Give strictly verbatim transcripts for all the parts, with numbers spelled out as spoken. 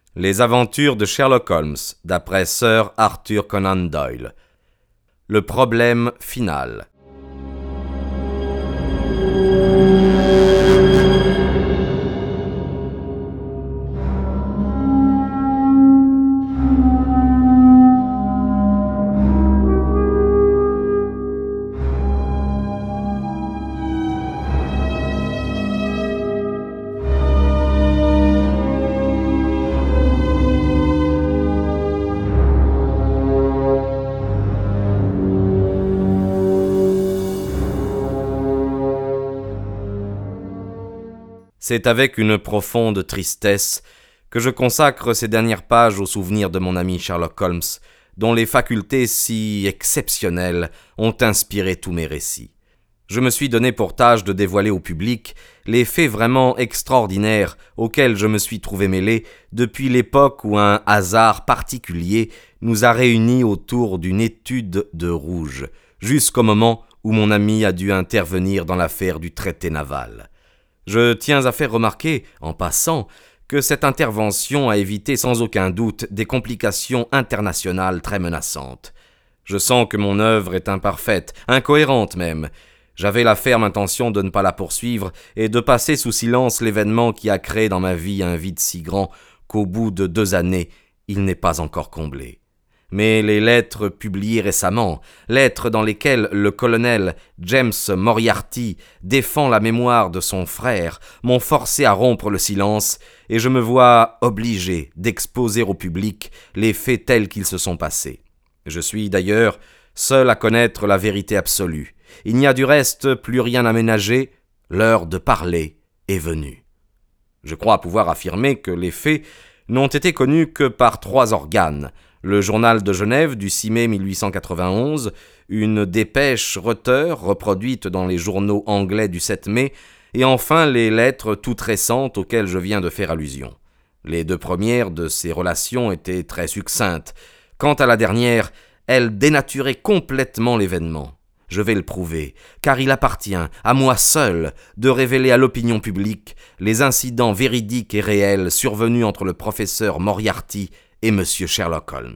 Les aventures de Sherlock Holmes, d'après Sir Arthur Conan Doyle. Le problème final. C'est avec une profonde tristesse que je consacre ces dernières pages au souvenir de mon ami Sherlock Holmes, dont les facultés si exceptionnelles ont inspiré tous mes récits. Je me suis donné pour tâche de dévoiler au public les faits vraiment extraordinaires auxquels je me suis trouvé mêlé depuis l'époque où un hasard particulier nous a réunis autour d'une étude de rouge, jusqu'au moment où mon ami a dû intervenir dans l'affaire du traité naval. Je tiens à faire remarquer, en passant, que cette intervention a évité sans aucun doute des complications internationales très menaçantes. Je sens que mon œuvre est imparfaite, incohérente même. J'avais la ferme intention de ne pas la poursuivre et de passer sous silence l'événement qui a créé dans ma vie un vide si grand qu'au bout de deux années, il n'est pas encore comblé. Mais les lettres publiées récemment, lettres dans lesquelles le colonel James Moriarty défend la mémoire de son frère, m'ont forcé à rompre le silence, et je me vois obligé d'exposer au public les faits tels qu'ils se sont passés. Je suis d'ailleurs seul à connaître la vérité absolue. Il n'y a du reste plus rien à ménager, l'heure de parler est venue. Je crois pouvoir affirmer que les faits n'ont été connus que par trois organes: le journal de Genève du six mai mille huit cent quatre-vingt-onze, une dépêche Reuters reproduite dans les journaux anglais du sept mai, et enfin les lettres toutes récentes auxquelles je viens de faire allusion. Les deux premières de ces relations étaient très succinctes. Quant à la dernière, elle dénaturait complètement l'événement. Je vais le prouver, car il appartient à moi seul de révéler à l'opinion publique les incidents véridiques et réels survenus entre le professeur Moriarty et Monsieur Sherlock Holmes.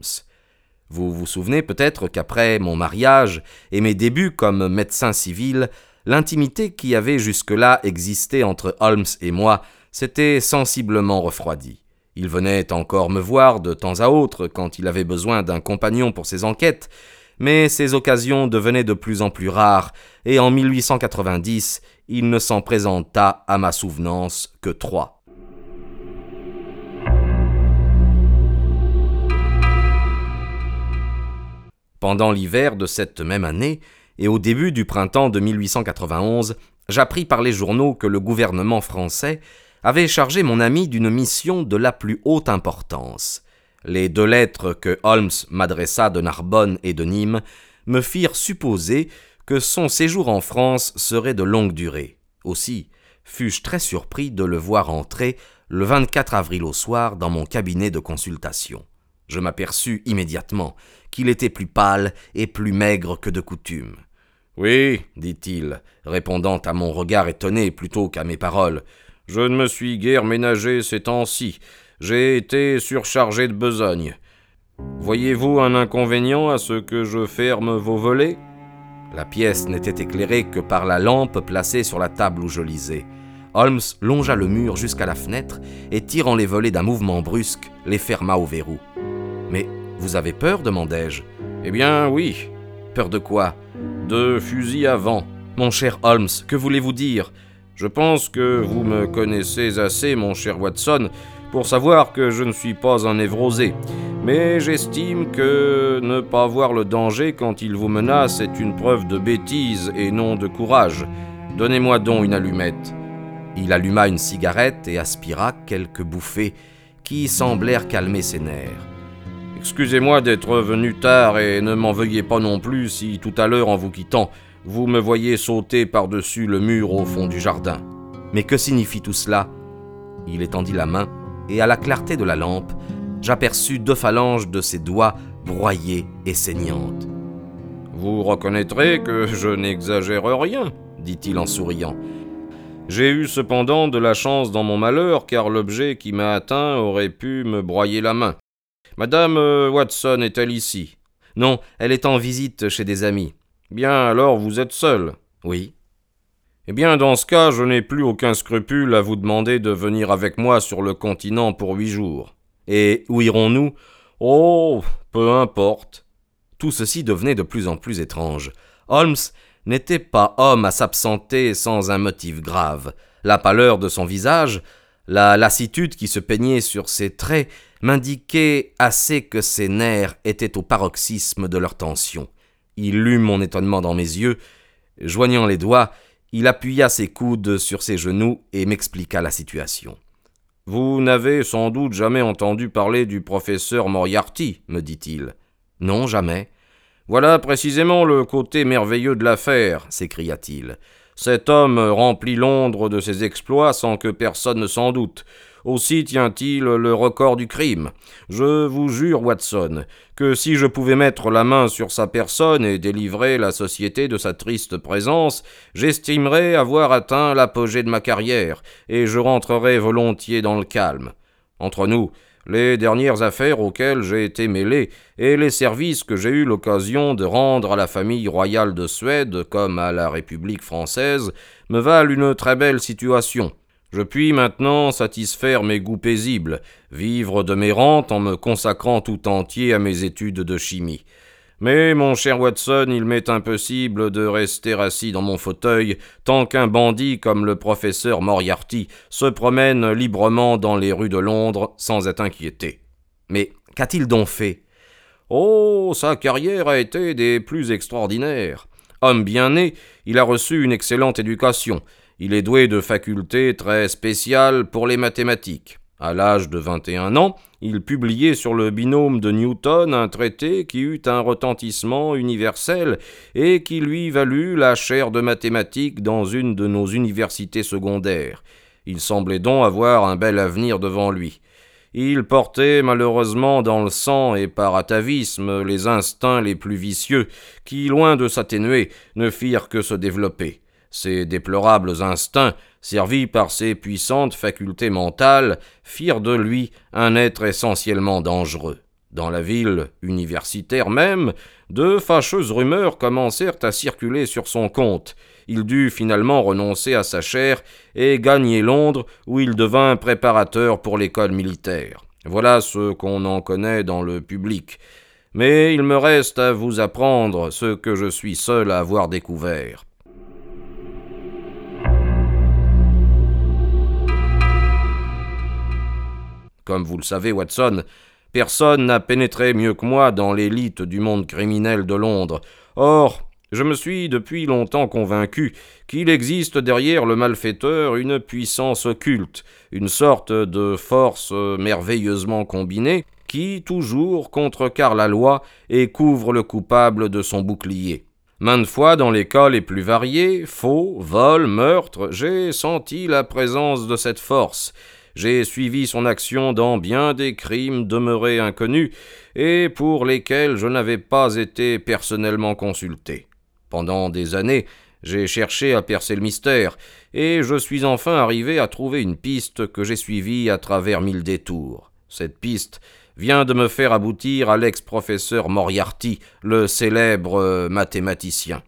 Vous vous souvenez peut-être qu'après mon mariage et mes débuts comme médecin civil, l'intimité qui avait jusque-là existé entre Holmes et moi s'était sensiblement refroidie. Il venait encore me voir de temps à autre quand il avait besoin d'un compagnon pour ses enquêtes, mais ces occasions devenaient de plus en plus rares, et en mille huit cent quatre-vingt-dix, il ne s'en présenta à ma souvenance que trois. Pendant l'hiver de cette même année, et au début du printemps de mille huit cent quatre-vingt-onze, j'appris par les journaux que le gouvernement français avait chargé mon ami d'une mission de la plus haute importance. Les deux lettres que Holmes m'adressa de Narbonne et de Nîmes me firent supposer que son séjour en France serait de longue durée. Aussi fus-je très surpris de le voir entrer le vingt-quatre avril au soir dans mon cabinet de consultation. Je m'aperçus immédiatement qu'il était plus pâle et plus maigre que de coutume. « Oui, dit-il, répondant à mon regard étonné plutôt qu'à mes paroles, « je ne me suis guère ménagé ces temps-ci. J'ai été surchargé de besogne. Voyez-vous un inconvénient à ce que je ferme vos volets ?» La pièce n'était éclairée que par la lampe placée sur la table où je lisais. Holmes longea le mur jusqu'à la fenêtre et, tirant les volets d'un mouvement brusque, les ferma au verrou. « Mais vous avez peur ?» demandai-je. « Eh bien, oui. »« Peur de quoi ?»« De fusil à vent. »« Mon cher Holmes, que voulez-vous dire ? Je pense que vous me connaissez assez, mon cher Watson, pour savoir que je ne suis pas un névrosé. Mais j'estime que ne pas voir le danger quand il vous menace est une preuve de bêtise et non de courage. Donnez-moi donc une allumette. » Il alluma une cigarette et aspira quelques bouffées qui semblèrent calmer ses nerfs. « Excusez-moi d'être venu tard et ne m'en veuillez pas non plus si tout à l'heure en vous quittant, vous me voyez sauter par-dessus le mur au fond du jardin. » Mais que signifie tout cela ? Il étendit la main et à la clarté de la lampe, j'aperçus deux phalanges de ses doigts broyées et saignantes. « Vous reconnaîtrez que je n'exagère rien, dit-il en souriant. J'ai eu cependant de la chance dans mon malheur, car l'objet qui m'a atteint aurait pu me broyer la main. Madame euh, Watson est-elle ici ? Non, elle est en visite chez des amis. Bien, alors vous êtes seul ? Oui. Eh bien, dans ce cas, je n'ai plus aucun scrupule à vous demander de venir avec moi sur le continent pour huit jours. Et où irons-nous ? Oh, peu importe. Tout ceci devenait de plus en plus étrange. Holmes n'était pas homme à s'absenter sans un motif grave. La pâleur de son visage, la lassitude qui se peignait sur ses traits, m'indiquaient assez que ses nerfs étaient au paroxysme de leur tension. Il lut mon étonnement dans mes yeux. Joignant les doigts, il appuya ses coudes sur ses genoux et m'expliqua la situation. « Vous n'avez sans doute jamais entendu parler du professeur Moriarty, me dit-il. »« Non, jamais. »« Voilà précisément le côté merveilleux de l'affaire, » s'écria-t-il. « Cet homme remplit Londres de ses exploits sans que personne ne s'en doute. Aussi tient-il le record du crime. Je vous jure, Watson, que si je pouvais mettre la main sur sa personne et délivrer la société de sa triste présence, j'estimerais avoir atteint l'apogée de ma carrière, et je rentrerais volontiers dans le calme. Entre nous, les dernières affaires auxquelles j'ai été mêlé et les services que j'ai eu l'occasion de rendre à la famille royale de Suède comme à la République française me valent une très belle situation. Je puis maintenant satisfaire mes goûts paisibles, vivre de mes rentes en me consacrant tout entier à mes études de chimie. Mais, mon cher Watson, il m'est impossible de rester assis dans mon fauteuil tant qu'un bandit comme le professeur Moriarty se promène librement dans les rues de Londres sans être inquiété. Mais qu'a-t-il donc fait ? Oh, sa carrière a été des plus extraordinaires. Homme bien né, il a reçu une excellente éducation. Il est doué de facultés très spéciales pour les mathématiques. À l'âge de vingt et un ans, il publiait sur le binôme de Newton un traité qui eut un retentissement universel et qui lui valut la chaire de mathématiques dans une de nos universités secondaires. Il semblait donc avoir un bel avenir devant lui. Il portait malheureusement dans le sang et par atavisme les instincts les plus vicieux qui, loin de s'atténuer, ne firent que se développer. Ces déplorables instincts, servis par ses puissantes facultés mentales, firent de lui un être essentiellement dangereux. Dans la ville universitaire même, de fâcheuses rumeurs commencèrent à circuler sur son compte. Il dut finalement renoncer à sa chaire et gagner Londres, où il devint préparateur pour l'école militaire. Voilà ce qu'on en connaît dans le public. Mais il me reste à vous apprendre ce que je suis seul à avoir découvert. Comme vous le savez, Watson, personne n'a pénétré mieux que moi dans l'élite du monde criminel de Londres. Or, je me suis depuis longtemps convaincu qu'il existe derrière le malfaiteur une puissance occulte, une sorte de force merveilleusement combinée qui, toujours, contrecarre la loi et couvre le coupable de son bouclier. Maintes fois, dans les cas les plus variés, faux, vols, meurtres, j'ai senti la présence de cette force. J'ai suivi son action dans bien des crimes demeurés inconnus et pour lesquels je n'avais pas été personnellement consulté. Pendant des années, j'ai cherché à percer le mystère et je suis enfin arrivé à trouver une piste que j'ai suivie à travers mille détours. Cette piste vient de me faire aboutir à l'ex-professeur Moriarty, le célèbre euh, mathématicien.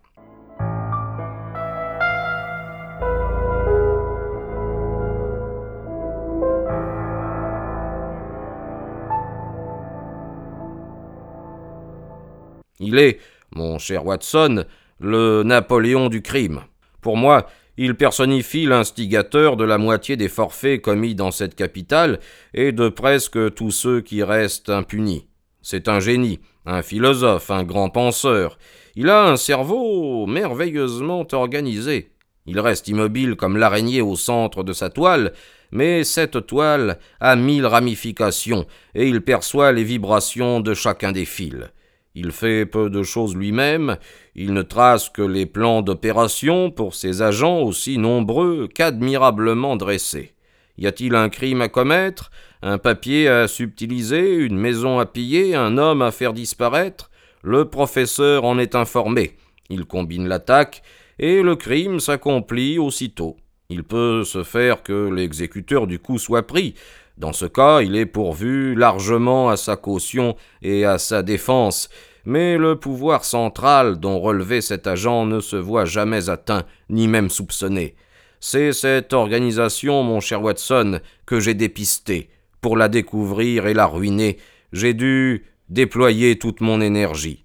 Il est, mon cher Watson, le Napoléon du crime. Pour moi, il personnifie l'instigateur de la moitié des forfaits commis dans cette capitale et de presque tous ceux qui restent impunis. C'est un génie, un philosophe, un grand penseur. Il a un cerveau merveilleusement organisé. Il reste immobile comme l'araignée au centre de sa toile, mais cette toile a mille ramifications et il perçoit les vibrations de chacun des fils. Il fait peu de choses lui-même, il ne trace que les plans d'opération pour ses agents aussi nombreux qu'admirablement dressés. Y a-t-il un crime à commettre, un papier à subtiliser, une maison à piller, un homme à faire disparaître? Le professeur en est informé. Il combine l'attaque et le crime s'accomplit aussitôt. Il peut se faire que l'exécuteur du coup soit pris. Dans ce cas, il est pourvu largement à sa caution et à sa défense, mais le pouvoir central dont relevait cet agent ne se voit jamais atteint, ni même soupçonné. C'est cette organisation, mon cher Watson, que j'ai dépistée. Pour la découvrir et la ruiner, j'ai dû déployer toute mon énergie.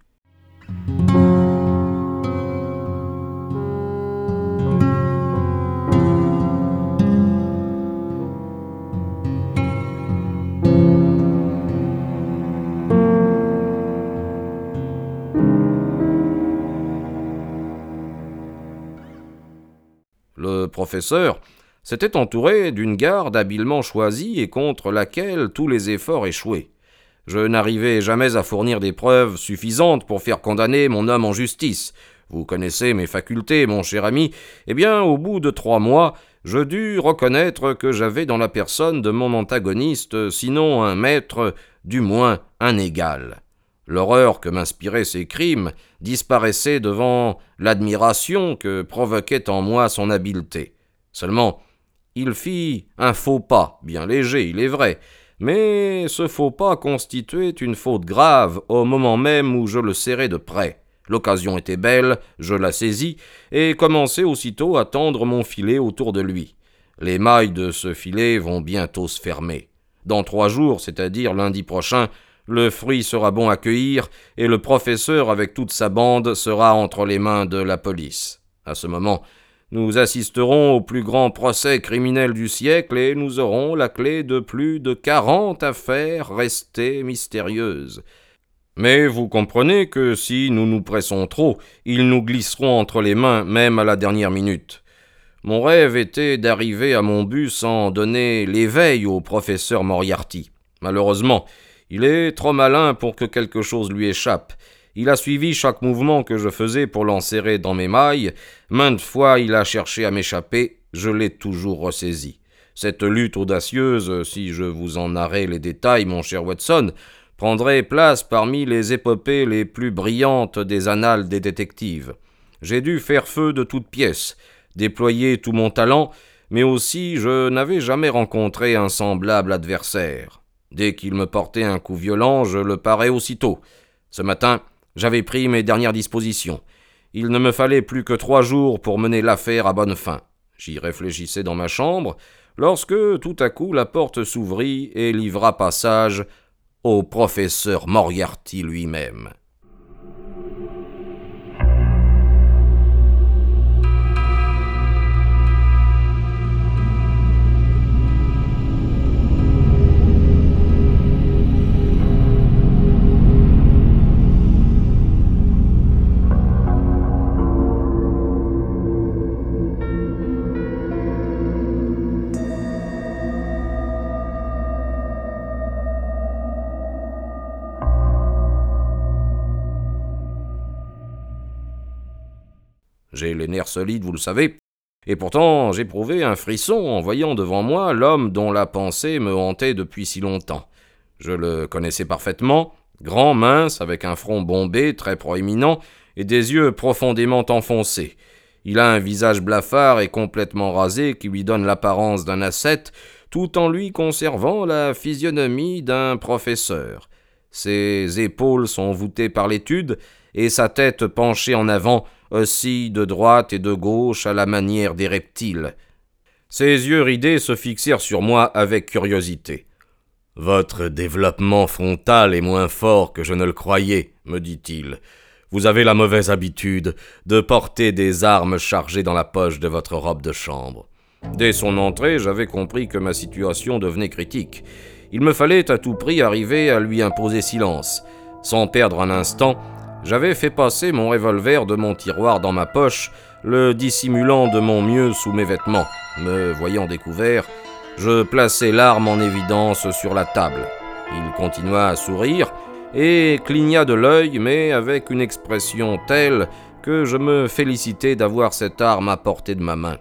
Le professeur s'était entouré d'une garde habilement choisie et contre laquelle tous les efforts échouaient. Je n'arrivais jamais à fournir des preuves suffisantes pour faire condamner mon homme en justice. Vous connaissez mes facultés, mon cher ami. Eh bien, au bout de trois mois, je dus reconnaître que j'avais dans la personne de mon antagoniste, sinon un maître, du moins un égal. L'horreur que m'inspiraient ces crimes disparaissait devant l'admiration que provoquait en moi son habileté. Seulement, il fit un faux pas, bien léger, il est vrai, mais ce faux pas constituait une faute grave au moment même où je le serrais de près. L'occasion était belle, je la saisis, et commençai aussitôt à tendre mon filet autour de lui. Les mailles de ce filet vont bientôt se fermer. Dans trois jours, c'est-à-dire lundi prochain, le fruit sera bon à cueillir, et le professeur avec toute sa bande sera entre les mains de la police. À ce moment, nous assisterons au plus grand procès criminel du siècle, et nous aurons la clé de plus de quarante affaires restées mystérieuses. Mais vous comprenez que si nous nous pressons trop, ils nous glisseront entre les mains, même à la dernière minute. Mon rêve était d'arriver à mon but sans donner l'éveil au professeur Moriarty. Malheureusement, il est trop malin pour que quelque chose lui échappe. Il a suivi chaque mouvement que je faisais pour l'enserrer dans mes mailles. Maintes fois il a cherché à m'échapper, je l'ai toujours ressaisi. Cette lutte audacieuse, si je vous en narrais les détails, mon cher Watson, prendrait place parmi les épopées les plus brillantes des annales des détectives. J'ai dû faire feu de toutes pièces, déployer tout mon talent, mais aussi je n'avais jamais rencontré un semblable adversaire. Dès qu'il me portait un coup violent, je le parais aussitôt. Ce matin, j'avais pris mes dernières dispositions. Il ne me fallait plus que trois jours pour mener l'affaire à bonne fin. J'y réfléchissais dans ma chambre, lorsque tout à coup la porte s'ouvrit et livra passage au professeur Moriarty lui-même. J'ai les nerfs solides, vous le savez, et pourtant j'éprouvais un frisson en voyant devant moi l'homme dont la pensée me hantait depuis si longtemps. Je le connaissais parfaitement, grand, mince, avec un front bombé, très proéminent, et des yeux profondément enfoncés. Il a un visage blafard et complètement rasé qui lui donne l'apparence d'un ascète, tout en lui conservant la physionomie d'un professeur. Ses épaules sont voûtées par l'étude, et sa tête penchée en avant oscille de droite et de gauche à la manière des reptiles. Ses yeux ridés se fixèrent sur moi avec curiosité. « Votre développement frontal est moins fort que je ne le croyais, » me dit-il. « Vous avez la mauvaise habitude de porter des armes chargées dans la poche de votre robe de chambre. » Dès son entrée, j'avais compris que ma situation devenait critique. Il me fallait à tout prix arriver à lui imposer silence. Sans perdre un instant, j'avais fait passer mon revolver de mon tiroir dans ma poche, le dissimulant de mon mieux sous mes vêtements. Me voyant découvert, je plaçai l'arme en évidence sur la table. Il continua à sourire et cligna de l'œil, mais avec une expression telle que je me félicitai d'avoir cette arme à portée de ma main.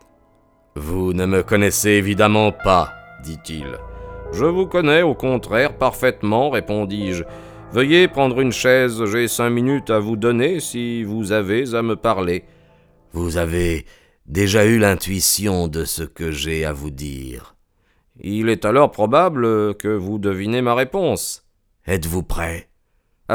« Vous ne me connaissez évidemment pas, dit-il. »« Je vous connais, au contraire, parfaitement, répondis-je. Veuillez prendre une chaise, j'ai cinq minutes à vous donner si vous avez à me parler. »« Vous avez déjà eu l'intuition de ce que j'ai à vous dire. » « Il est alors probable que vous devinez ma réponse. »« Êtes-vous prêt ?»« Absolument. »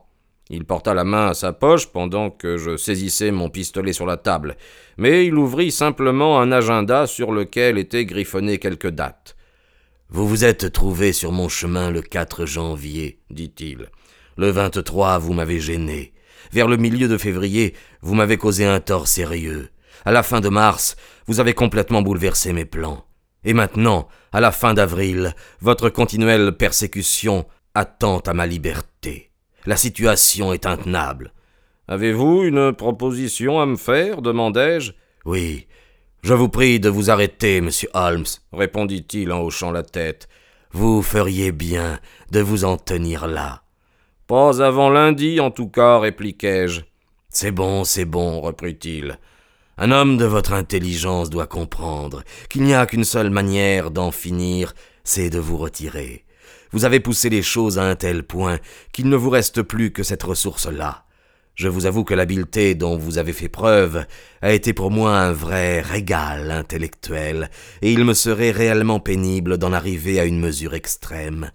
Il porta la main à sa poche pendant que je saisissais mon pistolet sur la table, mais il ouvrit simplement un agenda sur lequel étaient griffonnées quelques dates. « Vous vous êtes trouvé sur mon chemin le quatre janvier, dit-il. Le vingt-trois, vous m'avez gêné. Vers le milieu de février, vous m'avez causé un tort sérieux. À la fin de mars, vous avez complètement bouleversé mes plans. Et maintenant, à la fin d'avril, votre continuelle persécution attente à ma liberté. La situation est intenable. »« Avez-vous une proposition à me faire ?» demandai-je. « Oui, je vous prie de vous arrêter, monsieur Holmes, » répondit-il en hochant la tête. « Vous feriez bien de vous en tenir là. »« Pas avant lundi, en tout cas, répliquai-je. »« C'est bon, c'est bon, reprit-il. Un homme de votre intelligence doit comprendre qu'il n'y a qu'une seule manière d'en finir, c'est de vous retirer. Vous avez poussé les choses à un tel point qu'il ne vous reste plus que cette ressource-là. Je vous avoue que l'habileté dont vous avez fait preuve a été pour moi un vrai régal intellectuel, et il me serait réellement pénible d'en arriver à une mesure extrême.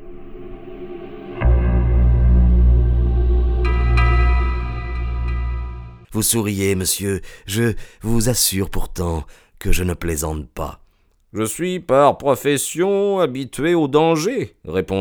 Vous souriez, monsieur, je vous assure pourtant que je ne plaisante pas. »« Je suis par profession habitué au danger, répondis-je. »«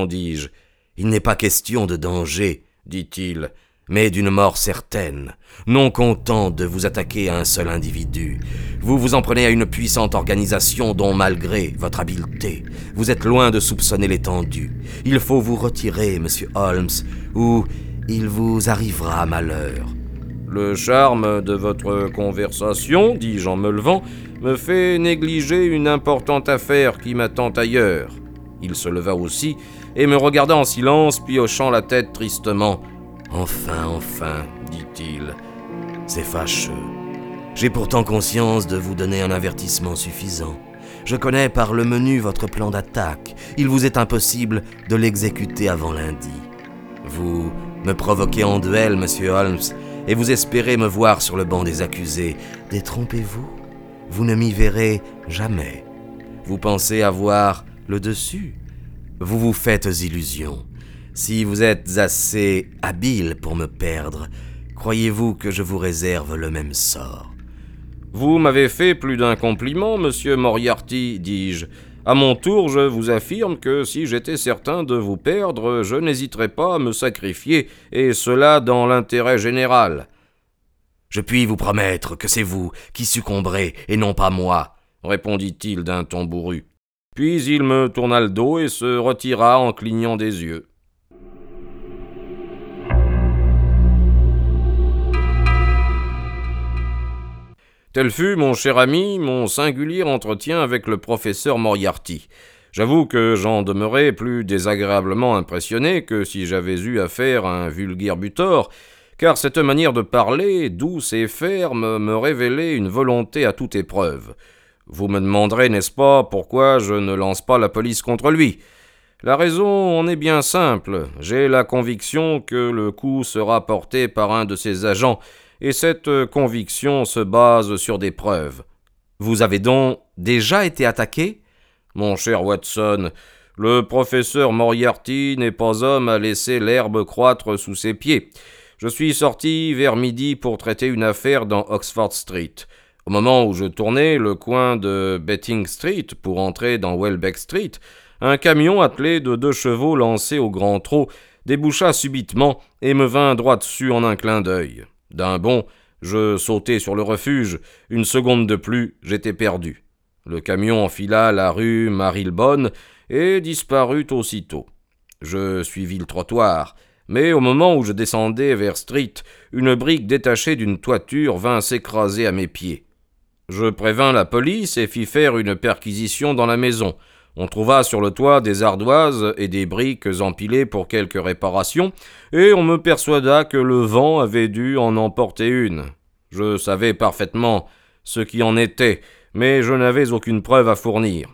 Il n'est pas question de danger, dit-il, mais d'une mort certaine. Non content de vous attaquer à un seul individu, vous vous en prenez à une puissante organisation dont, malgré votre habileté, vous êtes loin de soupçonner l'étendue. Il faut vous retirer, monsieur Holmes, ou il vous arrivera malheur. » « Le charme de votre conversation, dis-je en me levant, me fait négliger une importante affaire qui m'attend ailleurs. » Il se leva aussi et me regarda en silence, puis hochant la tête tristement. « Enfin, enfin, dit-il, c'est fâcheux. J'ai pourtant conscience de vous donner un avertissement suffisant. Je connais par le menu votre plan d'attaque. Il vous est impossible de l'exécuter avant lundi. Vous me provoquez en duel, monsieur Holmes, et vous espérez me voir sur le banc des accusés. Détrompez-vous, vous ne m'y verrez jamais. Vous pensez avoir le dessus. Vous vous faites illusion. Si vous êtes assez habile pour me perdre, croyez-vous que je vous réserve le même sort? » »« Vous m'avez fait plus d'un compliment, monsieur Moriarty, dis-je. À mon tour, je vous affirme que si j'étais certain de vous perdre, je n'hésiterais pas à me sacrifier, et cela dans l'intérêt général. »« Je puis vous promettre que c'est vous qui succomberez, et non pas moi, » répondit-il d'un ton bourru. Puis il me tourna le dos et se retira en clignant des yeux. Tel fut, mon cher ami, mon singulier entretien avec le professeur Moriarty. J'avoue que j'en demeurais plus désagréablement impressionné que si j'avais eu affaire à un vulgaire butor, car cette manière de parler, douce et ferme, me révélait une volonté à toute épreuve. Vous me demanderez, n'est-ce pas, pourquoi je ne lance pas la police contre lui ? La raison en est bien simple. J'ai la conviction que le coup sera porté par un de ses agents, et cette conviction se base sur des preuves. Vous avez donc déjà été attaqué ? Mon cher Watson, le professeur Moriarty n'est pas homme à laisser l'herbe croître sous ses pieds. Je suis sorti vers midi pour traiter une affaire dans Oxford Street. Au moment où je tournais le coin de Betting Street pour entrer dans Welbeck Street, un camion attelé de deux chevaux lancés au grand trot déboucha subitement et me vint droit dessus en un clin d'œil. D'un bond, je sautai sur le refuge. Une seconde de plus, j'étais perdu. Le camion enfila la rue Marylebone et disparut aussitôt. Je suivis le trottoir, mais au moment où je descendais vers Street, une brique détachée d'une toiture vint s'écraser à mes pieds. Je prévins la police et fis faire une perquisition dans la maison. On trouva sur le toit des ardoises et des briques empilées pour quelques réparations, et on me persuada que le vent avait dû en emporter une. Je savais parfaitement ce qui en était, mais je n'avais aucune preuve à fournir.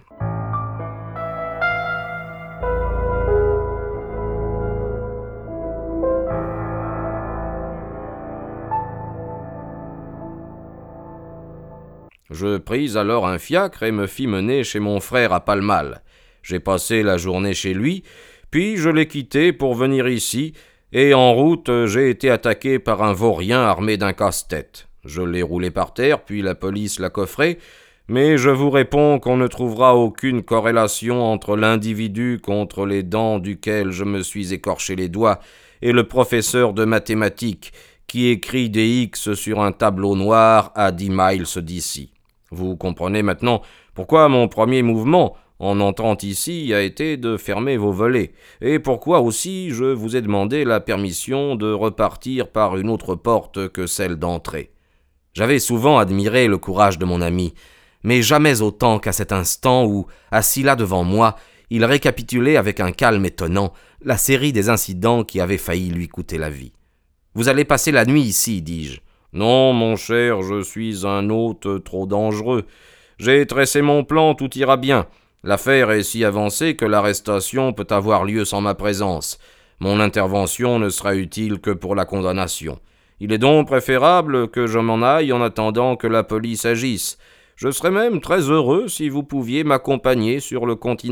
Je pris alors un fiacre et me fis mener chez mon frère à Palmal. J'ai passé la journée chez lui, puis je l'ai quitté pour venir ici, et en route j'ai été attaqué par un vaurien armé d'un casse-tête. Je l'ai roulé par terre, puis la police l'a coffré, mais je vous réponds qu'on ne trouvera aucune corrélation entre l'individu contre les dents duquel je me suis écorché les doigts et le professeur de mathématiques qui écrit des X sur un tableau noir à dix miles d'ici. Vous comprenez maintenant pourquoi mon premier mouvement, en entrant ici, a été de fermer vos volets, et pourquoi aussi je vous ai demandé la permission de repartir par une autre porte que celle d'entrée. J'avais souvent admiré le courage de mon ami, mais jamais autant qu'à cet instant où, assis là devant moi, il récapitulait avec un calme étonnant la série des incidents qui avaient failli lui coûter la vie. « Vous allez passer la nuit ici, dis-je. »« Non, mon cher, je suis un hôte trop dangereux. J'ai tressé mon plan, tout ira bien. L'affaire est si avancée que l'arrestation peut avoir lieu sans ma présence. Mon intervention ne sera utile que pour la condamnation. Il est donc préférable que je m'en aille en attendant que la police agisse. Je serais même très heureux si vous pouviez m'accompagner sur le continent. »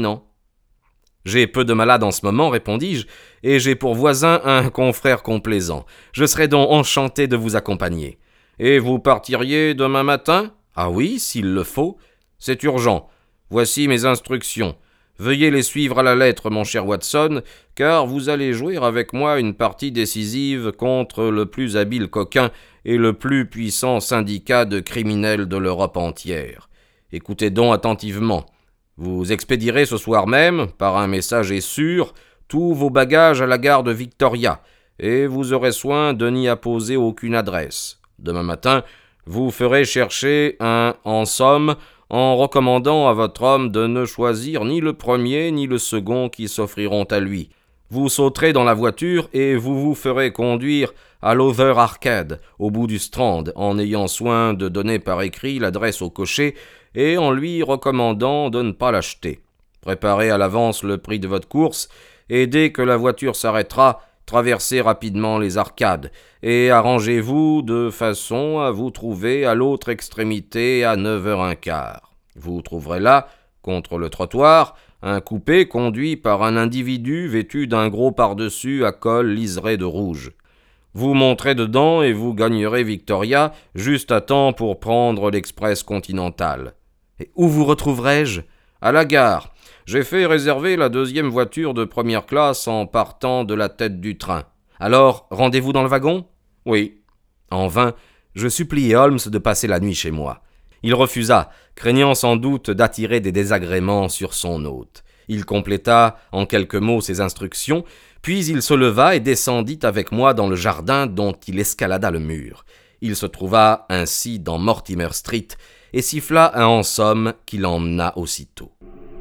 « J'ai peu de malades en ce moment, répondis-je, et j'ai pour voisin un confrère complaisant. Je serais donc enchanté de vous accompagner. Et vous partiriez demain matin ? Ah oui, s'il le faut. C'est urgent. Voici mes instructions. Veuillez les suivre à la lettre, mon cher Watson, car vous allez jouer avec moi une partie décisive contre le plus habile coquin et le plus puissant syndicat de criminels de l'Europe entière. Écoutez donc attentivement. Vous expédierez ce soir même, par un messager sûr, tous vos bagages à la gare de Victoria, et vous aurez soin de n'y apposer aucune adresse. Demain matin, vous ferez chercher un « en somme » en recommandant à votre homme de ne choisir ni le premier ni le second qui s'offriront à lui. Vous sauterez dans la voiture et vous vous ferez conduire à l'Other Arcade, au bout du Strand, en ayant soin de donner par écrit l'adresse au cocher et en lui recommandant de ne pas l'acheter. Préparez à l'avance le prix de votre course, et dès que la voiture s'arrêtera, traversez rapidement les arcades, et arrangez-vous de façon à vous trouver à l'autre extrémité à neuf heures quinze. Vous trouverez là, contre le trottoir, un coupé conduit par un individu vêtu d'un gros pardessus à col liseré de rouge. Vous monterez dedans et vous gagnerez Victoria juste à temps pour prendre l'express continental. Et où vous retrouverai-je ? À la gare. J'ai fait réserver la deuxième voiture de première classe en partant de la tête du train. Alors, rendez-vous dans le wagon ? Oui. En vain, je suppliai Holmes de passer la nuit chez moi. Il refusa, craignant sans doute d'attirer des désagréments sur son hôte. Il compléta en quelques mots ses instructions, puis il se leva et descendit avec moi dans le jardin dont il escalada le mur. Il se trouva ainsi dans Mortimer Street et siffla un en somme qui l'emmena aussitôt.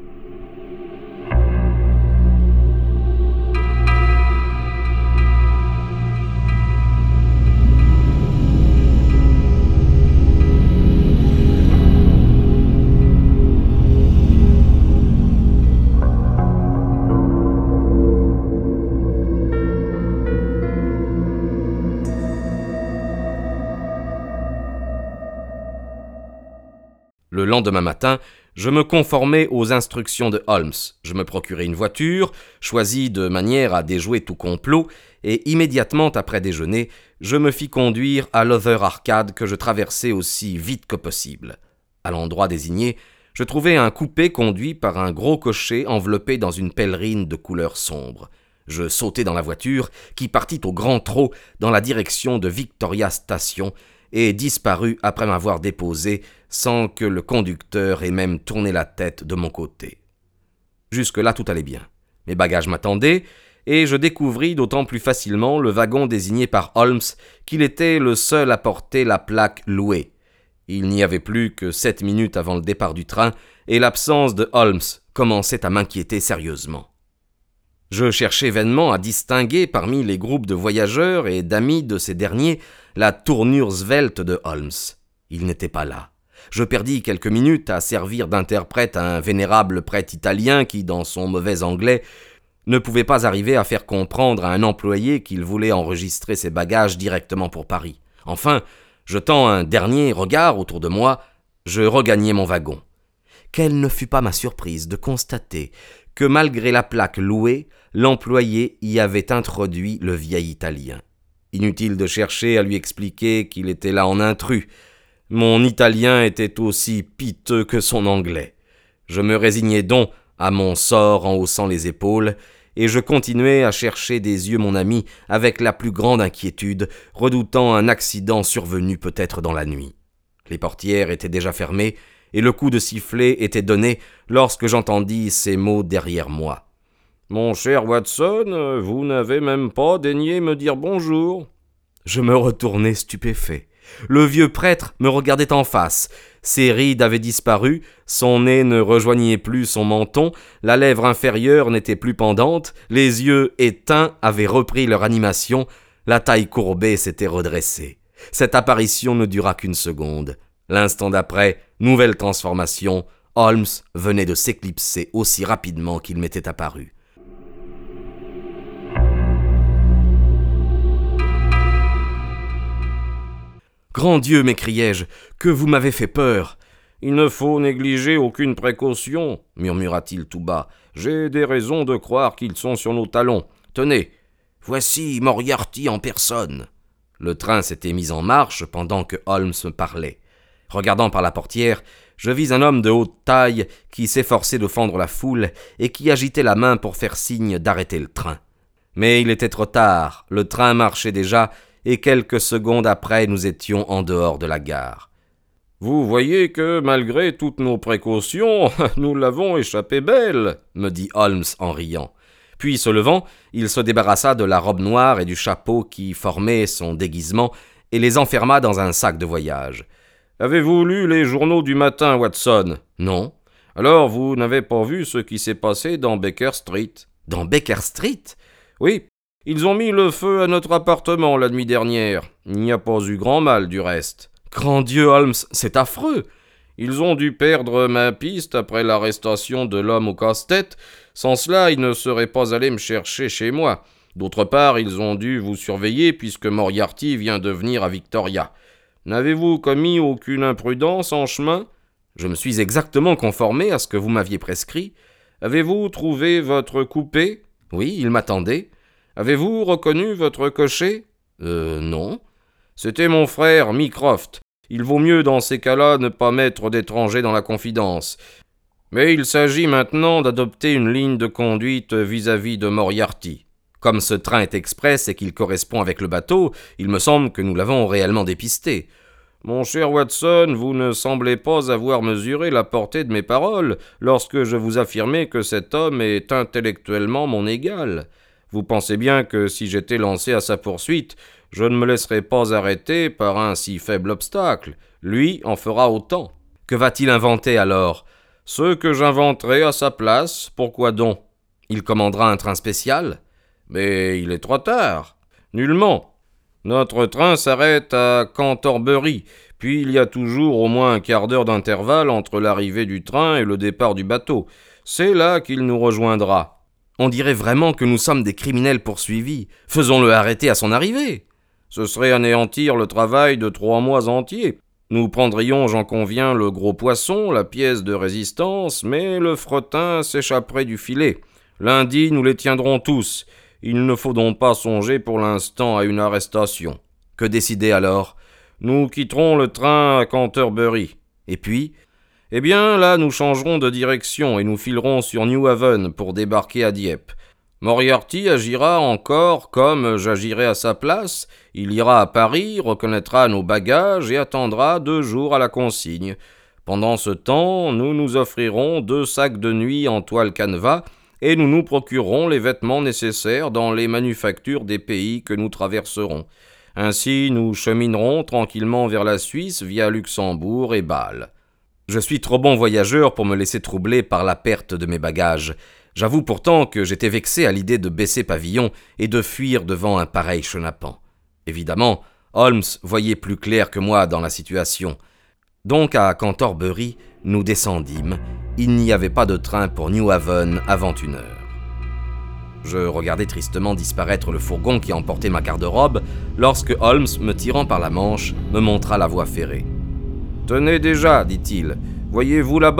Le lendemain matin, je me conformai aux instructions de Holmes. Je me procurai une voiture, choisie de manière à déjouer tout complot, et immédiatement après déjeuner, je me fis conduire à l'Other Arcade que je traversai aussi vite que possible. À l'endroit désigné, je trouvai un coupé conduit par un gros cocher enveloppé dans une pèlerine de couleur sombre. Je sautai dans la voiture, qui partit au grand trot dans la direction de Victoria Station, et disparut après m'avoir déposé sans que le conducteur ait même tourné la tête de mon côté. Jusque-là, tout allait bien. Mes bagages m'attendaient, et je découvris d'autant plus facilement le wagon désigné par Holmes qu'il était le seul à porter la plaque « Loué ». Il n'y avait plus que sept minutes avant le départ du train, et l'absence de Holmes commençait à m'inquiéter sérieusement. Je cherchais vainement à distinguer parmi les groupes de voyageurs et d'amis de ces derniers la tournure svelte de Holmes. Il n'était pas là. Je perdis quelques minutes à servir d'interprète à un vénérable prêtre italien qui, dans son mauvais anglais, ne pouvait pas arriver à faire comprendre à un employé qu'il voulait enregistrer ses bagages directement pour Paris. Enfin, jetant un dernier regard autour de moi, Je regagnai mon wagon. Quelle ne fut pas ma surprise de constater que malgré la plaque louée, l'employé y avait introduit le vieil Italien. Inutile de chercher à lui expliquer qu'il était là en intrus. Mon italien était aussi piteux que son anglais. Je me résignai donc à mon sort en haussant les épaules, et je continuai à chercher des yeux mon ami avec la plus grande inquiétude, redoutant un accident survenu peut-être dans la nuit. Les portières étaient déjà fermées, et le coup de sifflet était donné lorsque j'entendis ces mots derrière moi. « Mon cher Watson, vous n'avez même pas daigné me dire bonjour. » Je me retournai stupéfait. Le vieux prêtre me regardait en face. Ses rides avaient disparu, son nez ne rejoignait plus son menton, la lèvre inférieure n'était plus pendante, les yeux éteints avaient repris leur animation, la taille courbée s'était redressée. Cette apparition ne dura qu'une seconde. L'instant d'après, nouvelle transformation, Holmes venait de s'éclipser aussi rapidement qu'il m'était apparu. « Grand Dieu !» m'écriai-je, « que vous m'avez fait peur !»« Il ne faut négliger aucune précaution, » murmura-t-il tout bas. « J'ai des raisons de croire qu'ils sont sur nos talons. Tenez, voici Moriarty en personne. » Le train s'était mis en marche pendant que Holmes me parlait. Regardant par la portière, je vis un homme de haute taille qui s'efforçait de fendre la foule et qui agitait la main pour faire signe d'arrêter le train. Mais il était trop tard, le train marchait déjà, et quelques secondes après, nous étions en dehors de la gare. « Vous voyez que, malgré toutes nos précautions, nous l'avons échappé belle, » me dit Holmes en riant. Puis, se levant, il se débarrassa de la robe noire et du chapeau qui formaient son déguisement et les enferma dans un sac de voyage. « Avez-vous lu les journaux du matin, Watson ?»« Non. »« Alors, vous n'avez pas vu ce qui s'est passé dans Baker Street ?»« Dans Baker Street ?»« Oui. Ils ont mis le feu à notre appartement la nuit dernière. Il n'y a pas eu grand mal du reste. »« Grand Dieu, Holmes, c'est affreux !»« Ils ont dû perdre ma piste après l'arrestation de l'homme au casse-tête. Sans cela, ils ne seraient pas allés me chercher chez moi. D'autre part, ils ont dû vous surveiller puisque Moriarty vient de venir à Victoria. N'avez-vous commis aucune imprudence en chemin ? Je me suis exactement conformé à ce que vous m'aviez prescrit. Avez-vous trouvé votre coupé ? Oui, il m'attendait. Avez-vous reconnu votre cocher ? Euh, non. C'était mon frère, Mycroft. Il vaut mieux dans ces cas-là ne pas mettre d'étrangers dans la confidence. Mais il s'agit maintenant d'adopter une ligne de conduite vis-à-vis de Moriarty. Comme ce train est express et qu'il correspond avec le bateau, il me semble que nous l'avons réellement dépisté. Mon cher Watson, vous ne semblez pas avoir mesuré la portée de mes paroles lorsque je vous affirmais que cet homme est intellectuellement mon égal. Vous pensez bien que si j'étais lancé à sa poursuite, je ne me laisserais pas arrêter par un si faible obstacle. Lui en fera autant. Que va-t-il inventer alors ? Ce que j'inventerai à sa place, pourquoi donc ? Il commandera un train spécial ? Mais il est trop tard. Nullement. Notre train s'arrête à Canterbury, puis il y a toujours au moins un quart d'heure d'intervalle entre l'arrivée du train et le départ du bateau. C'est là qu'il nous rejoindra. On dirait vraiment que nous sommes des criminels poursuivis. Faisons-le arrêter à son arrivée. Ce serait anéantir le travail de trois mois entiers. Nous prendrions, j'en conviens, le gros poisson, la pièce de résistance, mais le fretin s'échapperait du filet. Lundi, nous les tiendrons tous. Il ne faut donc pas songer pour l'instant à une arrestation. Que décider alors ? Nous quitterons le train à Canterbury. Et puis ? Eh bien, là, nous changerons de direction et nous filerons sur New Haven pour débarquer à Dieppe. Moriarty agira encore comme j'agirai à sa place. Il ira à Paris, reconnaîtra nos bagages et attendra deux jours à la consigne. Pendant ce temps, nous nous offrirons deux sacs de nuit en toile canevas et nous nous procurerons les vêtements nécessaires dans les manufactures des pays que nous traverserons. Ainsi, nous cheminerons tranquillement vers la Suisse via Luxembourg et Bâle. Je suis trop bon voyageur pour me laisser troubler par la perte de mes bagages. J'avoue pourtant que j'étais vexé à l'idée de baisser pavillon et de fuir devant un pareil chenapan. Évidemment, Holmes voyait plus clair que moi dans la situation. Donc à Canterbury, nous descendîmes. Il n'y avait pas de train pour New Haven avant une heure. Je regardais tristement disparaître le fourgon qui emportait ma garde-robe lorsque Holmes, me tirant par la manche, me montra la voie ferrée. « Tenez déjà, dit-il. Voyez-vous là-bas »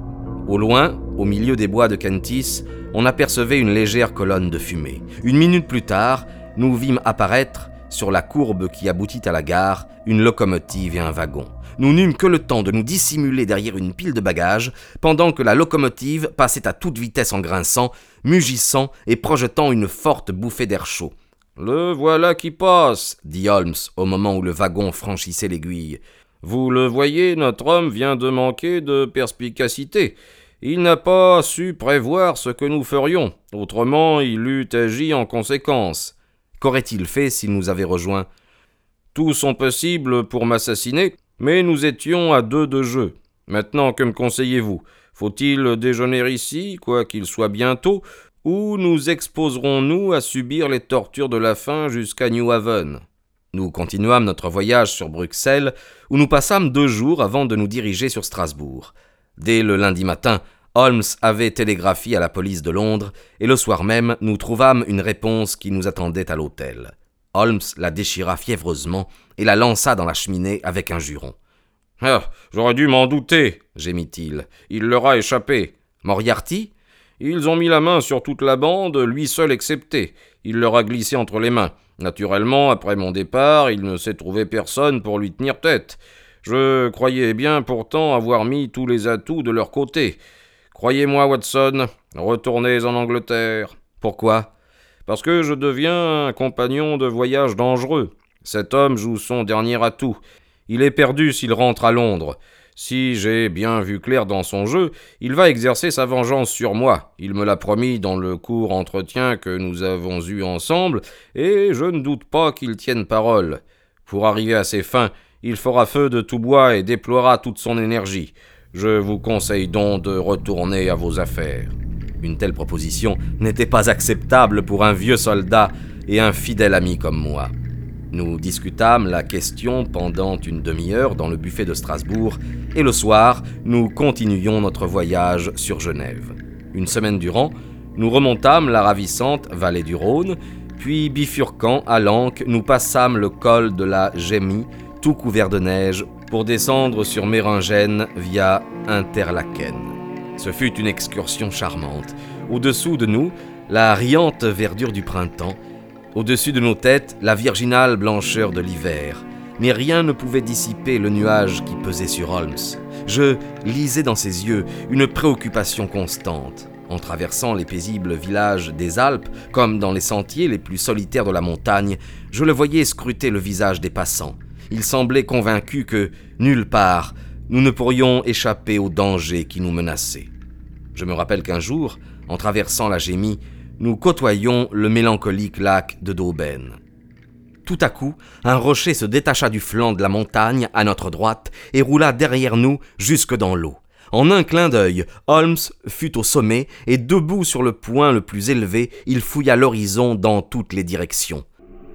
Au loin, au milieu des bois de Kentis, on apercevait une légère colonne de fumée. Une minute plus tard, nous vîmes apparaître, sur la courbe qui aboutit à la gare, une locomotive et un wagon. Nous n'eûmes que le temps de nous dissimuler derrière une pile de bagages, pendant que la locomotive passait à toute vitesse en grinçant, mugissant et projetant une forte bouffée d'air chaud. « Le voilà qui passe, » dit Holmes au moment où le wagon franchissait l'aiguille. « Vous le voyez, notre homme vient de manquer de perspicacité. Il n'a pas su prévoir ce que nous ferions, autrement il eût agi en conséquence. » Qu'aurait-il fait s'il nous avait rejoints ? Tous sont possibles pour m'assassiner, mais nous étions à deux de jeu. Maintenant, que me conseillez-vous ? Faut-il déjeuner ici, quoi qu'il soit bientôt, ou nous exposerons-nous à subir les tortures de la faim jusqu'à New Haven ? Nous continuâmes notre voyage sur Bruxelles, où nous passâmes deux jours avant de nous diriger sur Strasbourg. Dès le lundi matin, Holmes avait télégraphié à la police de Londres, et le soir même, nous trouvâmes une réponse qui nous attendait à l'hôtel. Holmes la déchira fiévreusement et la lança dans la cheminée avec un juron. « Ah, j'aurais dû m'en douter, gémit-il. Il leur a échappé. Moriarty ? Ils ont mis la main sur toute la bande, lui seul excepté. Il leur a glissé entre les mains. Naturellement, après mon départ, il ne s'est trouvé personne pour lui tenir tête. Je croyais bien pourtant avoir mis tous les atouts de leur côté. Croyez-moi, Watson, retournez en Angleterre. » Pourquoi ? Parce que je deviens un compagnon de voyage dangereux. Cet homme joue son dernier atout. Il est perdu s'il rentre à Londres. Si j'ai bien vu clair dans son jeu, il va exercer sa vengeance sur moi. Il me l'a promis dans le court entretien que nous avons eu ensemble, et je ne doute pas qu'il tienne parole. Pour arriver à ses fins, il fera feu de tout bois et déploiera toute son énergie. Je vous conseille donc de retourner à vos affaires. Une telle proposition n'était pas acceptable pour un vieux soldat et un fidèle ami comme moi. Nous discutâmes la question pendant une demi-heure dans le buffet de Strasbourg, et le soir, nous continuions notre voyage sur Genève. Une semaine durant, nous remontâmes la ravissante vallée du Rhône, puis bifurquant à l'Ancre, nous passâmes le col de la Gemmi, tout couvert de neige, pour descendre sur Méringen via Interlaken. Ce fut une excursion charmante. Au-dessous de nous, la riante verdure du printemps. Au-dessus de nos têtes, la virginale blancheur de l'hiver. Mais rien ne pouvait dissiper le nuage qui pesait sur Holmes. Je lisais dans ses yeux une préoccupation constante. En traversant les paisibles villages des Alpes, comme dans les sentiers les plus solitaires de la montagne, je le voyais scruter le visage des passants. Il semblait convaincu que, nulle part, nous ne pourrions échapper au danger qui nous menaçait. Je me rappelle qu'un jour, en traversant la Gemmi, nous côtoyions le mélancolique lac de Dauben. Tout à coup, un rocher se détacha du flanc de la montagne à notre droite et roula derrière nous jusque dans l'eau. En un clin d'œil, Holmes fut au sommet et debout sur le point le plus élevé, il fouilla l'horizon dans toutes les directions.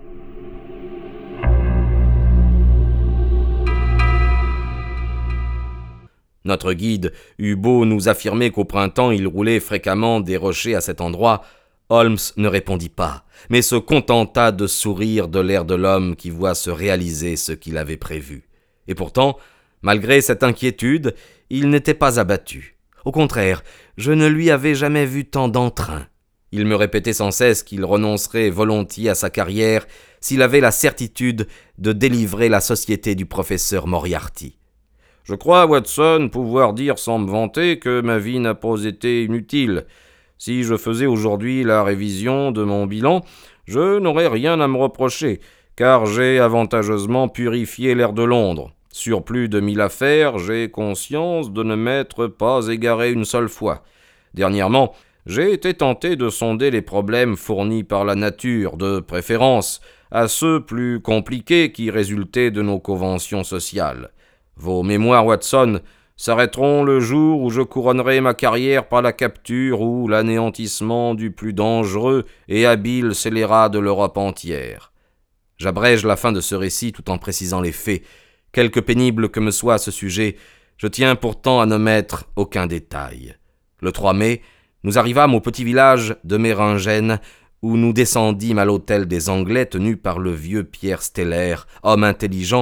Notre guide eut beau nous affirmer qu'au printemps il roulait fréquemment des rochers à cet endroit, Holmes ne répondit pas, mais se contenta de sourire de l'air de l'homme qui voit se réaliser ce qu'il avait prévu. Et pourtant, malgré cette inquiétude, il n'était pas abattu. Au contraire, je ne lui avais jamais vu tant d'entrain. Il me répétait sans cesse qu'il renoncerait volontiers à sa carrière s'il avait la certitude de délivrer la société du professeur Moriarty. Je crois, Watson, pouvoir dire sans me vanter que ma vie n'a pas été inutile. Si je faisais aujourd'hui la révision de mon bilan, je n'aurais rien à me reprocher, car j'ai avantageusement purifié l'air de Londres. Sur plus de mille affaires, j'ai conscience de ne m'être pas égaré une seule fois. Dernièrement, j'ai été tenté de sonder les problèmes fournis par la nature, de préférence à ceux plus compliqués qui résultaient de nos conventions sociales. Vos mémoires, Watson, s'arrêteront le jour où je couronnerai ma carrière par la capture ou l'anéantissement du plus dangereux et habile scélérat de l'Europe entière. J'abrège la fin de ce récit tout en précisant les faits. Quelque pénible que me soit ce sujet, je tiens pourtant à n'omettre aucun détail. Le trois mai, nous arrivâmes au petit village de Méringen, où nous descendîmes à l'hôtel des Anglais tenu par le vieux Pierre Steller, homme intelligent,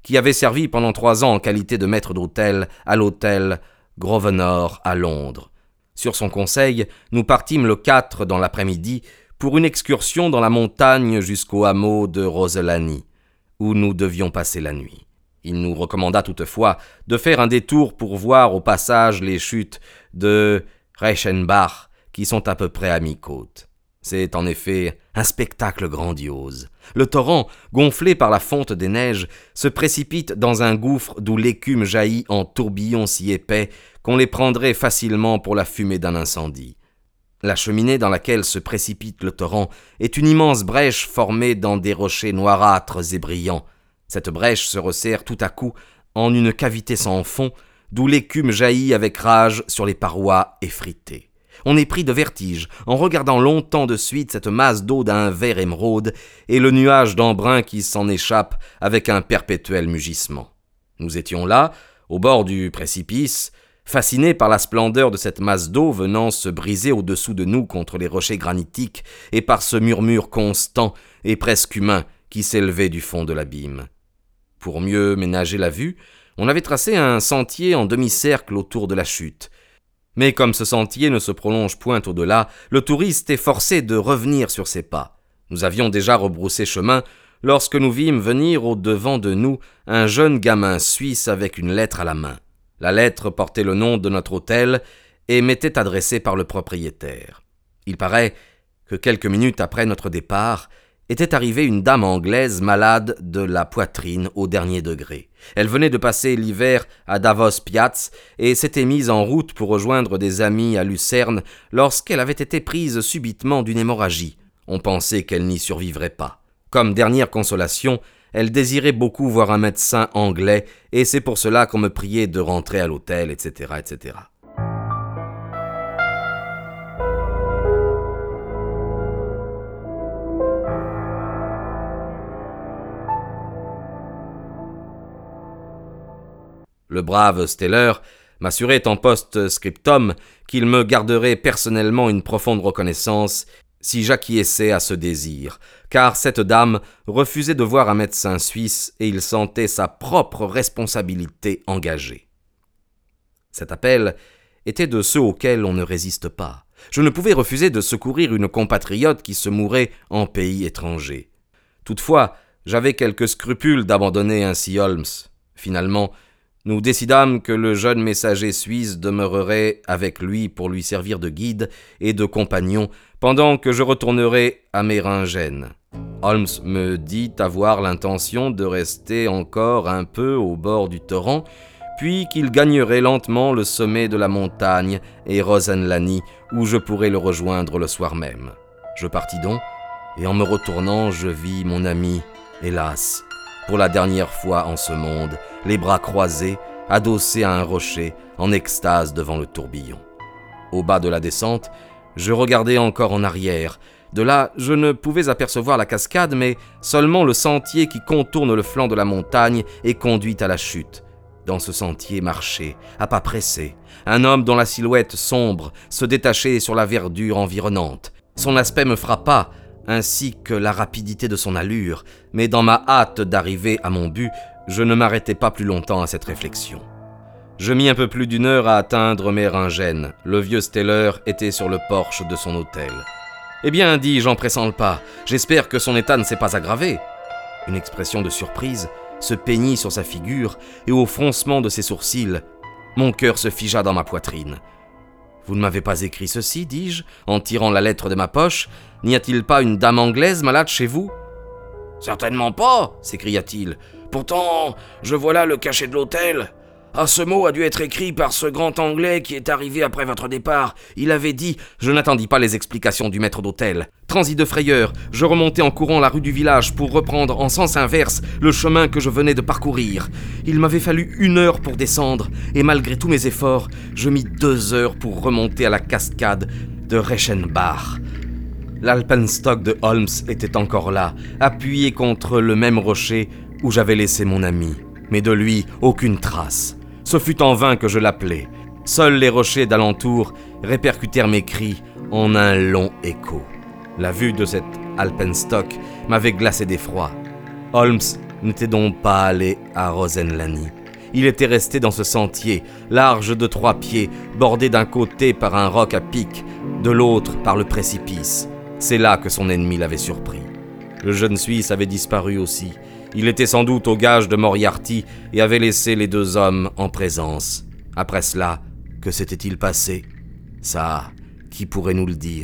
qui avait servi pendant trois ans en qualité de maître d'hôtel à l'hôtel Grosvenor à Londres. Sur son conseil, nous partîmes le quatre dans l'après-midi pour une excursion dans la montagne jusqu'au hameau de Roselany, où nous devions passer la nuit. Il nous recommanda toutefois de faire un détour pour voir au passage les chutes de Reichenbach, qui sont à peu près à mi-côte. C'est en effet un spectacle grandiose. Le torrent, gonflé par la fonte des neiges, se précipite dans un gouffre d'où l'écume jaillit en tourbillons si épais qu'on les prendrait facilement pour la fumée d'un incendie. La cheminée dans laquelle se précipite le torrent est une immense brèche formée dans des rochers noirâtres et brillants. Cette brèche se resserre tout à coup en une cavité sans fond, d'où l'écume jaillit avec rage sur les parois effritées. On est pris de vertige en regardant longtemps de suite cette masse d'eau d'un vert émeraude et le nuage d'embrun qui s'en échappe avec un perpétuel mugissement. Nous étions là, au bord du précipice, fascinés par la splendeur de cette masse d'eau venant se briser au-dessous de nous contre les rochers granitiques et par ce murmure constant et presque humain qui s'élevait du fond de l'abîme. Pour mieux ménager la vue, on avait tracé un sentier en demi-cercle autour de la chute. Mais comme ce sentier ne se prolonge point au-delà, le touriste est forcé de revenir sur ses pas. Nous avions déjà rebroussé chemin lorsque nous vîmes venir au-devant de nous un jeune gamin suisse avec une lettre à la main. La lettre portait le nom de notre hôtel et m'était adressée par le propriétaire. Il paraît que quelques minutes après notre départ, était arrivée une dame anglaise malade de la poitrine au dernier degré. Elle venait de passer l'hiver à Davos Platz et s'était mise en route pour rejoindre des amis à Lucerne lorsqu'elle avait été prise subitement d'une hémorragie. On pensait qu'elle n'y survivrait pas. Comme dernière consolation, elle désirait beaucoup voir un médecin anglais et c'est pour cela qu'on me priait de rentrer à l'hôtel, et cetera, et cetera. Le brave Steller m'assurait en post-scriptum qu'il me garderait personnellement une profonde reconnaissance si j'acquiesçais à ce désir, car cette dame refusait de voir un médecin suisse et il sentait sa propre responsabilité engagée. Cet appel était de ceux auxquels on ne résiste pas. Je ne pouvais refuser de secourir une compatriote qui se mourait en pays étranger. Toutefois, j'avais quelques scrupules d'abandonner ainsi Holmes. Finalement, nous décidâmes que le jeune messager suisse demeurerait avec lui pour lui servir de guide et de compagnon pendant que je retournerais à Meiringen. Holmes me dit avoir l'intention de rester encore un peu au bord du torrent, puis qu'il gagnerait lentement le sommet de la montagne et Roselany, où je pourrais le rejoindre le soir même. Je partis donc, et en me retournant, je vis mon ami, hélas, pour la dernière fois en ce monde, les bras croisés, adossé à un rocher, en extase devant le tourbillon. Au bas de la descente, je regardais encore en arrière. De là, je ne pouvais apercevoir la cascade, mais seulement le sentier qui contourne le flanc de la montagne et conduit à la chute. Dans ce sentier marchait, à pas pressés, un homme dont la silhouette sombre se détachait sur la verdure environnante. Son aspect me frappa, ainsi que la rapidité de son allure, mais dans ma hâte d'arriver à mon but, je ne m'arrêtai pas plus longtemps à cette réflexion. Je mis un peu plus d'une heure à atteindre Meiringen. Le vieux Steller était sur le porche de son hôtel. « Eh bien, dis-je en pressant le pas, j'espère que son état ne s'est pas aggravé. » Une expression de surprise se peignit sur sa figure et au froncement de ses sourcils, mon cœur se figea dans ma poitrine. « Vous ne m'avez pas écrit ceci, dis-je, en tirant la lettre de ma poche. N'y a-t-il pas une dame anglaise malade chez vous ?»« Certainement pas, s'écria-t-il. Pourtant, je vois là le cachet de l'hôtel. Ah, ce mot a dû être écrit par ce grand Anglais qui est arrivé après votre départ. Il avait dit... » Je n'attendis pas les explications du maître d'hôtel. Transi de frayeur, je remontai en courant la rue du village pour reprendre en sens inverse le chemin que je venais de parcourir. Il m'avait fallu une heure pour descendre, et malgré tous mes efforts, je mis deux heures pour remonter à la cascade de Reichenbach. L'alpenstock de Holmes était encore là, appuyé contre le même rocher où j'avais laissé mon ami. Mais de lui, aucune trace. Ce fut en vain que je l'appelai. Seuls les rochers d'alentour répercutèrent mes cris en un long écho. La vue de cet alpenstock m'avait glacé d'effroi. Holmes n'était donc pas allé à Rosenlani. Il était resté dans ce sentier, large de trois pieds, bordé d'un côté par un roc à pic, de l'autre par le précipice. C'est là que son ennemi l'avait surpris. Le jeune Suisse avait disparu aussi. Il était sans doute au gage de Moriarty et avait laissé les deux hommes en présence. Après cela, que s'était-il passé ? Ça, qui pourrait nous le dire ?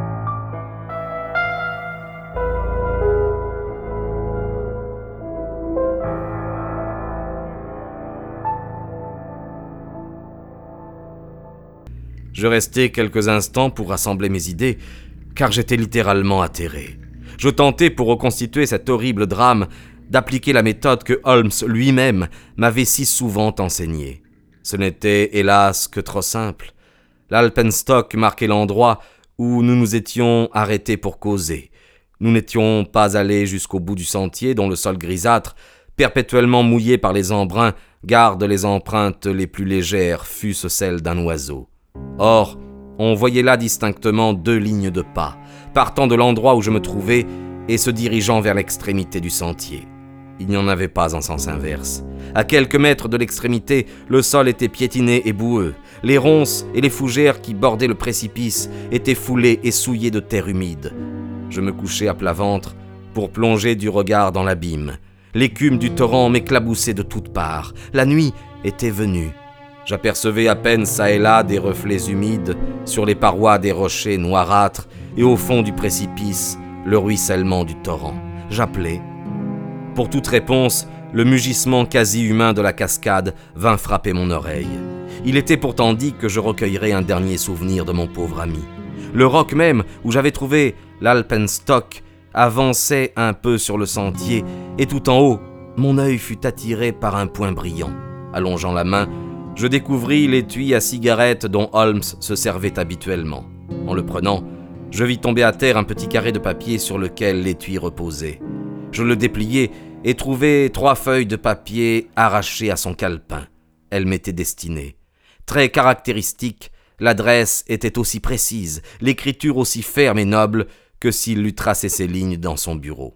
Je restai quelques instants pour rassembler mes idées, car j'étais littéralement atterré. Je tentais, pour reconstituer cet horrible drame, d'appliquer la méthode que Holmes lui-même m'avait si souvent enseignée. Ce n'était, hélas, que trop simple. L'Alpenstock marquait l'endroit où nous nous étions arrêtés pour causer. Nous n'étions pas allés jusqu'au bout du sentier dont le sol grisâtre, perpétuellement mouillé par les embruns, garde les empreintes les plus légères, fût-ce celles d'un oiseau. Or, on voyait là distinctement deux lignes de pas, partant de l'endroit où je me trouvais et se dirigeant vers l'extrémité du sentier. Il n'y en avait pas en sens inverse. À quelques mètres de l'extrémité, le sol était piétiné et boueux. Les ronces et les fougères qui bordaient le précipice étaient foulées et souillées de terre humide. Je me couchai à plat ventre pour plonger du regard dans l'abîme. L'écume du torrent m'éclaboussait de toutes parts. La nuit était venue. J'apercevais à peine çà et là des reflets humides sur les parois des rochers noirâtres et au fond du précipice, le ruissellement du torrent. J'appelai. Pour toute réponse, le mugissement quasi humain de la cascade vint frapper mon oreille. Il était pourtant dit que je recueillerais un dernier souvenir de mon pauvre ami. Le roc même, où j'avais trouvé l'Alpenstock, avançait un peu sur le sentier, et tout en haut, mon œil fut attiré par un point brillant. Allongeant la main, je découvris l'étui à cigarette dont Holmes se servait habituellement. En le prenant, je vis tomber à terre un petit carré de papier sur lequel l'étui reposait. Je le dépliai et trouvai trois feuilles de papier arrachées à son calepin. Elles m'étaient destinées. Très caractéristique, l'adresse était aussi précise, l'écriture aussi ferme et noble que s'il eût tracé ses lignes dans son bureau.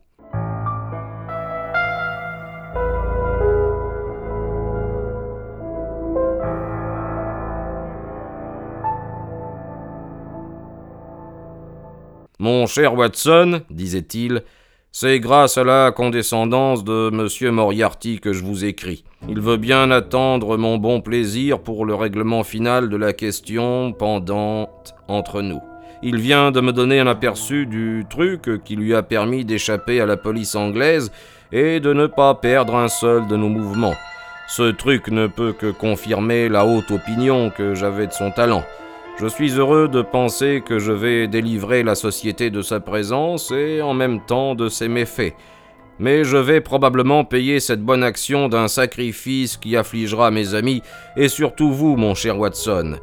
« Mon cher Watson, disait-il, c'est grâce à la condescendance de Monsieur Moriarty que je vous écris. Il veut bien attendre mon bon plaisir pour le règlement final de la question pendante entre nous. Il vient de me donner un aperçu du truc qui lui a permis d'échapper à la police anglaise et de ne pas perdre un seul de nos mouvements. Ce truc ne peut que confirmer la haute opinion que j'avais de son talent. Je suis heureux de penser que je vais délivrer la société de sa présence et en même temps de ses méfaits. Mais je vais probablement payer cette bonne action d'un sacrifice qui affligera mes amis et surtout vous, mon cher Watson.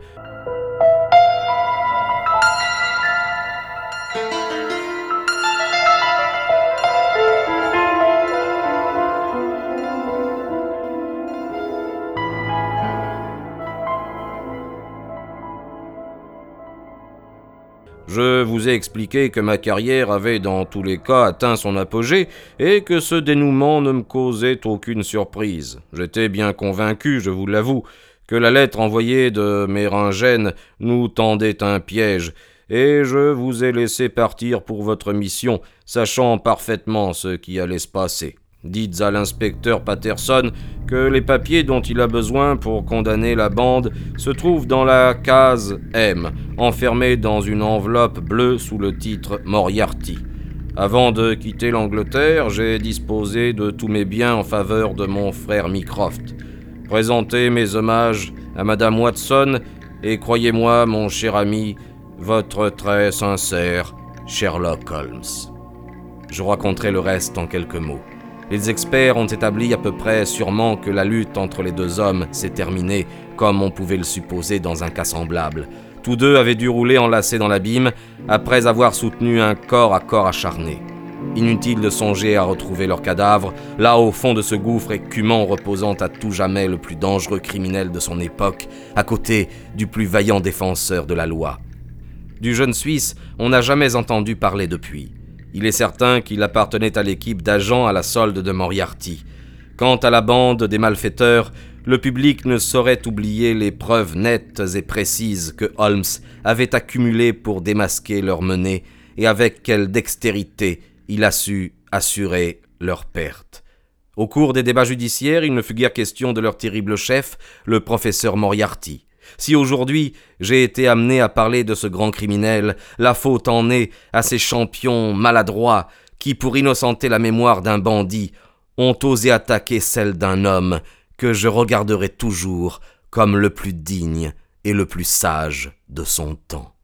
Je vous ai expliqué que ma carrière avait dans tous les cas atteint son apogée et que ce dénouement ne me causait aucune surprise. J'étais bien convaincu, je vous l'avoue, que la lettre envoyée de Méringen nous tendait un piège, et je vous ai laissé partir pour votre mission, sachant parfaitement ce qui allait se passer. Dites à l'inspecteur Patterson que les papiers dont il a besoin pour condamner la bande se trouvent dans la case M, enfermés dans une enveloppe bleue sous le titre Moriarty. Avant de quitter l'Angleterre, j'ai disposé de tous mes biens en faveur de mon frère Mycroft. Présentez mes hommages à Madame Watson et croyez-moi, mon cher ami, votre très sincère Sherlock Holmes. Je raconterai le reste en quelques mots. Les experts ont établi à peu près sûrement que la lutte entre les deux hommes s'est terminée, comme on pouvait le supposer dans un cas semblable. Tous deux avaient dû rouler enlacés dans l'abîme, après avoir soutenu un corps à corps acharné. Inutile de songer à retrouver leurs cadavres, là au fond de ce gouffre écumant reposant à tout jamais le plus dangereux criminel de son époque, à côté du plus vaillant défenseur de la loi. Du jeune Suisse, on n'a jamais entendu parler depuis. Il est certain qu'il appartenait à l'équipe d'agents à la solde de Moriarty. Quant à la bande des malfaiteurs, le public ne saurait oublier les preuves nettes et précises que Holmes avait accumulées pour démasquer leur menée et avec quelle dextérité il a su assurer leur perte. Au cours des débats judiciaires, il ne fut guère question de leur terrible chef, le professeur Moriarty. Si aujourd'hui j'ai été amené à parler de ce grand criminel, la faute en est à ces champions maladroits qui, pour innocenter la mémoire d'un bandit, ont osé attaquer celle d'un homme que je regarderai toujours comme le plus digne et le plus sage de son temps.